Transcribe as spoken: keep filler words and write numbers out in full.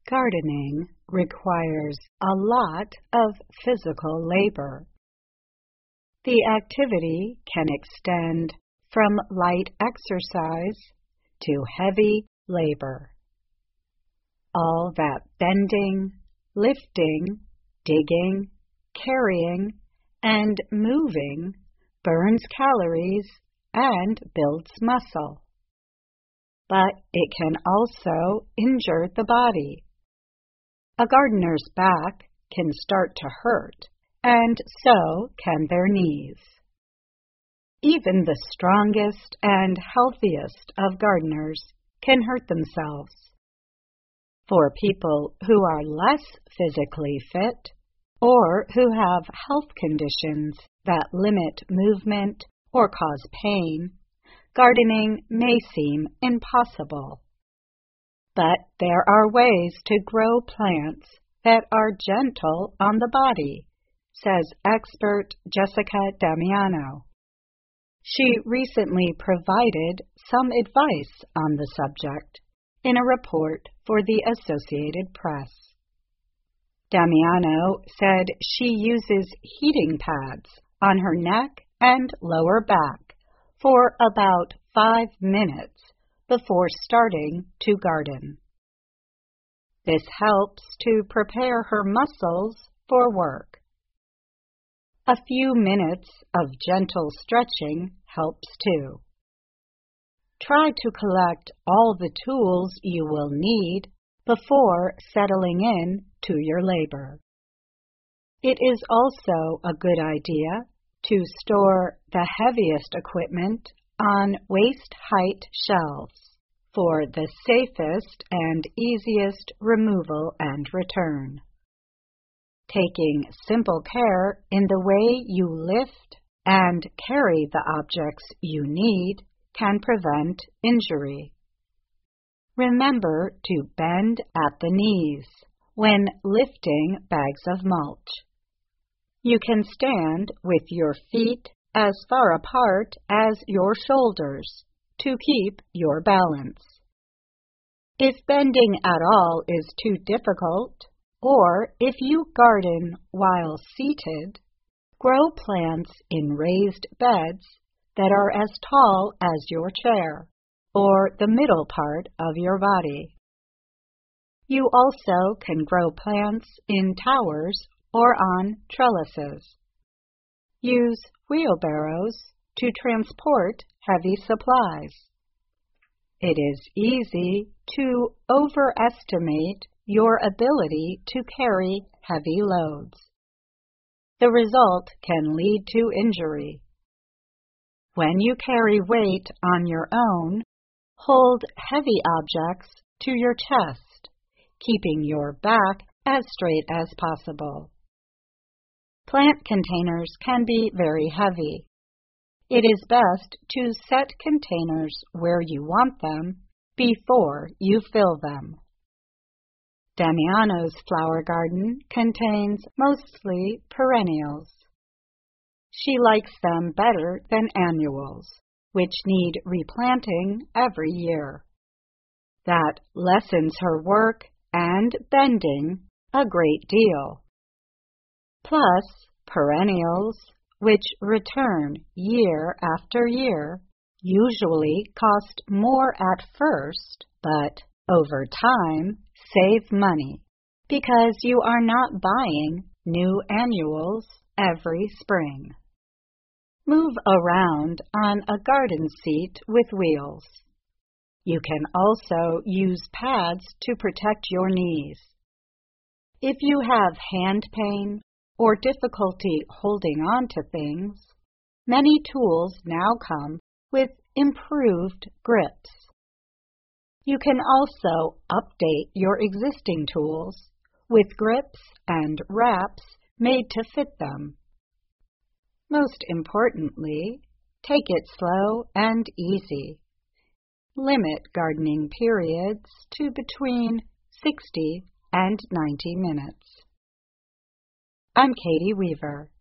Gardening requires a lot of physical labor. The activity can extend from light exercise to heavy labor. All that bending, lifting, digging, carrying, and moving burns calories and builds muscle. But it can also injure the body. A gardener's back can start to hurt, and so can their knees. Even the strongest and healthiest of gardeners can hurt themselves. For people who are less physically fit, or who have health conditions that limit movement or cause pain, gardening may seem impossible. But there are ways to grow plants that are gentle on the body, says expert Jessica Damiano. She recently provided some advice on the subject in a report for the Associated Press. Damiano said she uses heating pads on her neck and lower back for about five minutes before starting to garden. This helps to prepare her muscles for work. A few minutes of gentle stretching helps too. Try to collect all the tools you will need before settling in to your labor. It is also a good idea to store the heaviest equipment on waist-height shelves for the safest and easiest removal and return. Taking simple care in the way you lift and carry the objects you need can prevent injury. Remember to bend at the knees when lifting bags of mulch. You can stand with your feet as far apart as your shoulders to keep your balance. If bending at all is too difficult, or if you garden while seated, grow plants in raised beds that are as tall as your chair or the middle part of your body. You also can grow plants in towers or on trellises. Use wheelbarrows to transport heavy supplies. It is easy to overestimate your ability to carry heavy loads. The result can lead to injury. When you carry weight on your own, hold heavy objects to your chest, keeping your back as straight as possible. Plant containers can be very heavy. It is best to set containers where you want them before you fill them. Damiano's flower garden contains mostly perennials. She likes them better than annuals, which need replanting every year. That lessens her work and bending a great deal. Plus, perennials, which return year after year, usually cost more at first, but over time save money because you are not buying new annuals every spring. Move around on a garden seat with wheels. You can also use pads to protect your knees. If you have hand pain or difficulty holding on to things, many tools now come with improved grips. You can also update your existing tools with grips and wraps made to fit them. Most importantly, take it slow and easy. Limit gardening periods to between sixty and ninety minutes. I'm Katie Weaver.